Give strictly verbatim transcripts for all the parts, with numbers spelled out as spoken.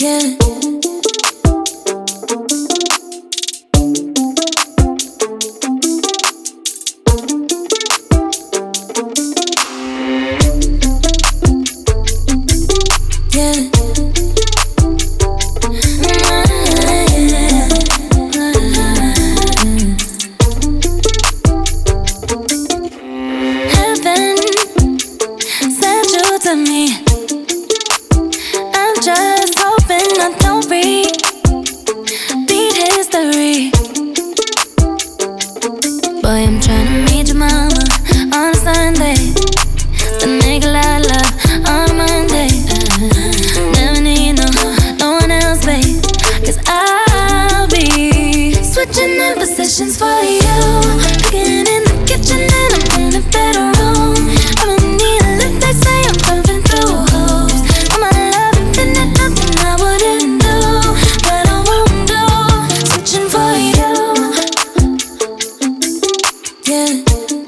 Yeah. To me, I'm just hoping I don't repeat history. Boy, I'm trying to meet your mama on a Sunday, the nigga I love on a Monday. uh, Never need no, no one else, babe, cause I'll be switching in positions for you, cooking in the kitchen and I'm in the bedroom. I'ma need a lift, they say I'm pumping through holes. I'm a love infinite, nothing I wouldn't do, but I won't do. Switching for you, yeah.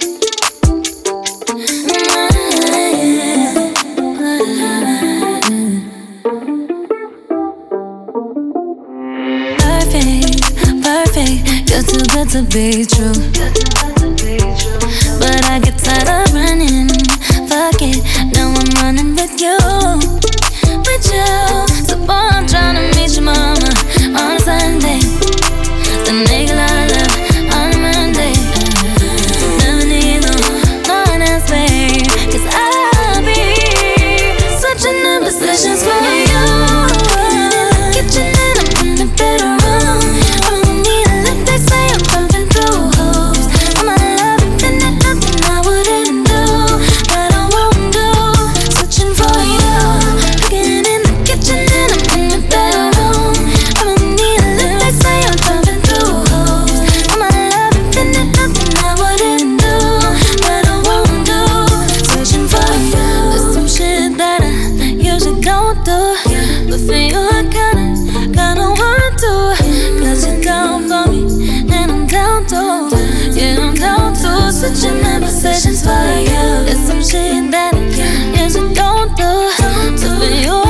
Perfect, perfect, you're too good to be true. But I get tired of running. Fuck it, now I'm running with you, with you. So boy, I'm tryna meet your mama on a Sunday, the nigga I love on a Monday. Never need no, no one else, babe, cause I'll be switching the positions for you. Kitchen and I'm in the bedroom. I'ma need a lift, they say I'm pumping through holes. I'm a love infinite, nothing I wouldn't do, but I won't do. Switching for you, cooking in the kitchen and I'm in the bedroom. I'ma need a lift, they say I'm pumping through holes. I'm a love infinite, nothing I wouldn't do, but I won't do. Switching for you, there's some shit that I usually don't do, but for you I kinda, kinda want to, cause you're down for me and I'm down too. Yeah, I'm down to switching my positions for you. There's some shit that I usually don't do, so for you